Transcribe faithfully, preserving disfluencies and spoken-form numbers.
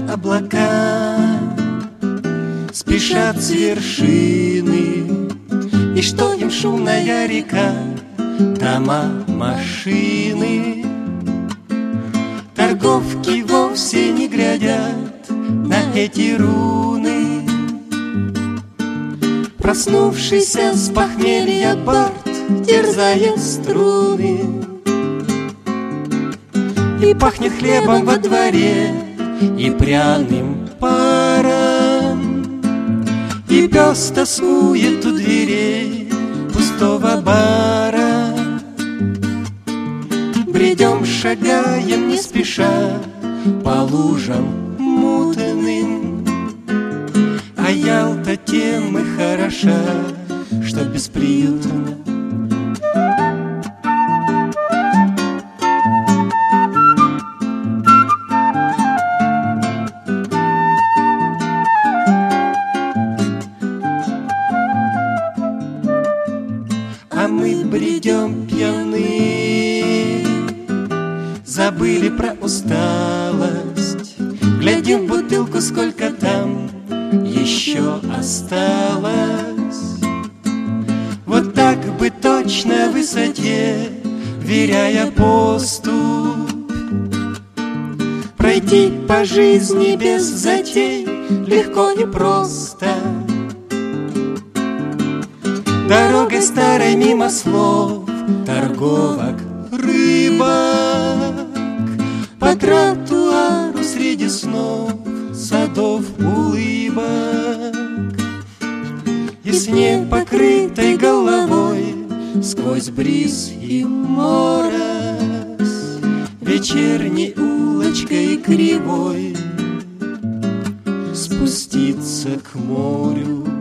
облака, спешат с вершины, и что им шумная река, дома, машины. Торговки вовсе не глядят на эти руны. Проснувшийся с похмелья бард терзает струны. И пахнет хлебом во дворе, и пряным паром, и пес тоскует у дверей пустого бара. Бредем, шагаем не спеша по лужам мутным, а Ялта тем и хороша, что бесприютна. А мы бредем пьяны, забыли про усталость, глядим в бутылку, сколько там еще осталось. Вот так бы точно в высоте, веряя поступ, пройти по жизни без затей легко и просто. Дорогой старой мимо слов, торговок, рыбок, по тротуару среди снов, садов, улыбок. И с непокрытой головой, сквозь бриз и морось, вечерней улочкой кривой спуститься к морю.